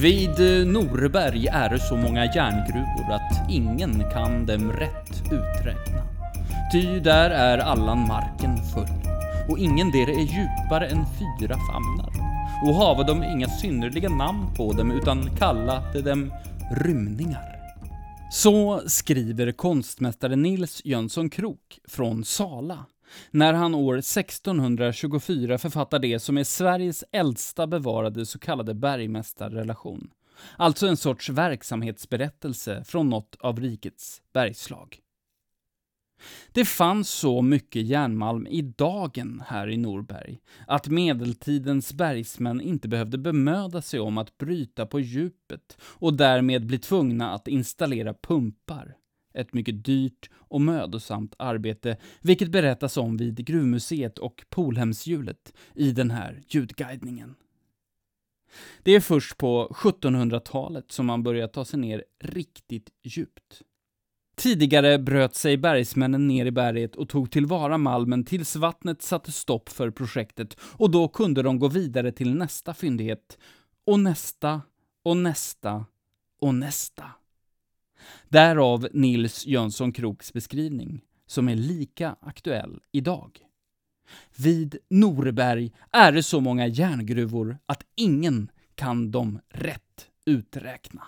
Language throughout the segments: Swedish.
Vid Norberg är det så många järngruvor att ingen kan dem rätt uträkna. Ty där är allan marken full, och ingen där är djupare än 4 famnar. Och hava de inga synnerliga namn på dem, utan kallade dem rymningar. Så skriver konstmästare Nils Jönsson Krok från Sala, när han år 1624 författar det som är Sveriges äldsta bevarade så kallade bergmästarrelation. Alltså en sorts verksamhetsberättelse från något av rikets bergslag. Det fanns så mycket järnmalm i dagen här i Norberg att medeltidens bergsmän inte behövde bemöda sig om att bryta på djupet och därmed bli tvungna att installera pumpar. Ett mycket dyrt och mödosamt arbete, vilket berättas om vid Gruvmuseet och Polhemshjulet i den här ljudguidningen. Det är först på 1700-talet som man börjar ta sig ner riktigt djupt. Tidigare bröt sig bergsmännen ner i berget och tog tillvara malmen tills vattnet satte stopp för projektet, och då kunde de gå vidare till nästa fyndighet och nästa och nästa och nästa. Därav Nils Jönsson Kroks beskrivning, som är lika aktuell idag. Vid Norberg är det så många järngruvor att ingen kan dem rätt uträkna.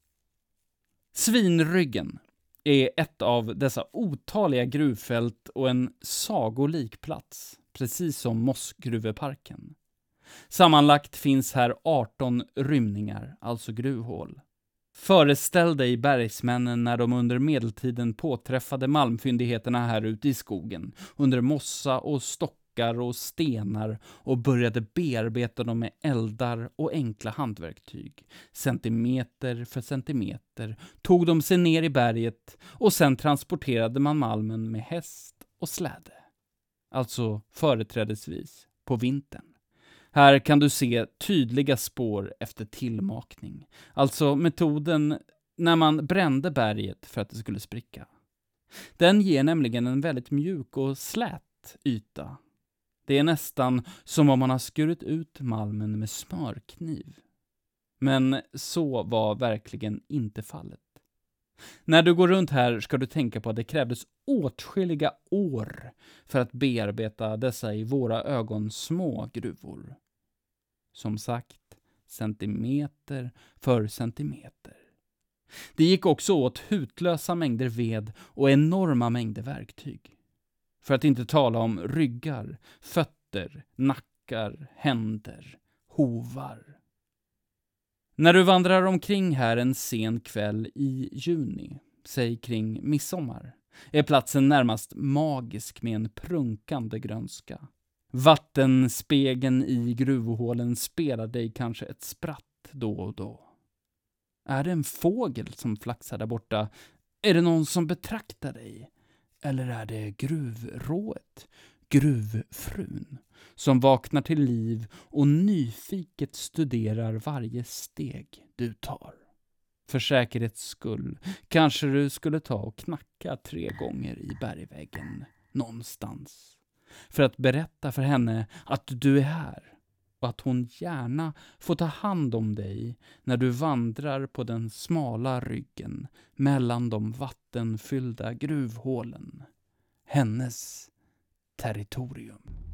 Svinryggen är ett av dessa otaliga gruvfält och en sagolik plats, precis som Mossgruveparken. Sammanlagt finns här 18 rymningar, alltså gruvhål. Föreställ dig bergsmännen när de under medeltiden påträffade malmfyndigheterna här ute i skogen, under mossa och stockar och stenar, och började bearbeta dem med eldar och enkla handverktyg. Centimeter för centimeter tog de sig ner i berget, och sen transporterade man malmen med häst och släde. Alltså företrädesvis på vintern. Här kan du se tydliga spår efter tillmakning. Alltså metoden när man brände berget för att det skulle spricka. Den ger nämligen en väldigt mjuk och slät yta. Det är nästan som om man har skurit ut malmen med smörkniv. Men så var verkligen inte fallet. När du går runt här ska du tänka på att det krävdes åtskilliga år för att bearbeta dessa i våra ögon små gruvor. Som sagt, centimeter för centimeter. Det gick också åt hutlösa mängder ved och enorma mängder verktyg. För att inte tala om ryggar, fötter, nackar, händer, hovar. När du vandrar omkring här en sen kväll i juni, säg kring midsommar, är platsen närmast magisk med en prunkande grönska. Vattenspegeln i gruvhålen spelar dig kanske ett spratt då och då. Är det en fågel som flaxar där borta? Är det någon som betraktar dig? Eller är det gruvrået, gruvfrun, som vaknar till liv och nyfiket studerar varje steg du tar? För säkerhets skull kanske du skulle ta och knacka 3 gånger i bergväggen någonstans. För att berätta för henne att du är här och att hon gärna får ta hand om dig när du vandrar på den smala ryggen mellan de vattenfyllda gruvhålen. Hennes territorium.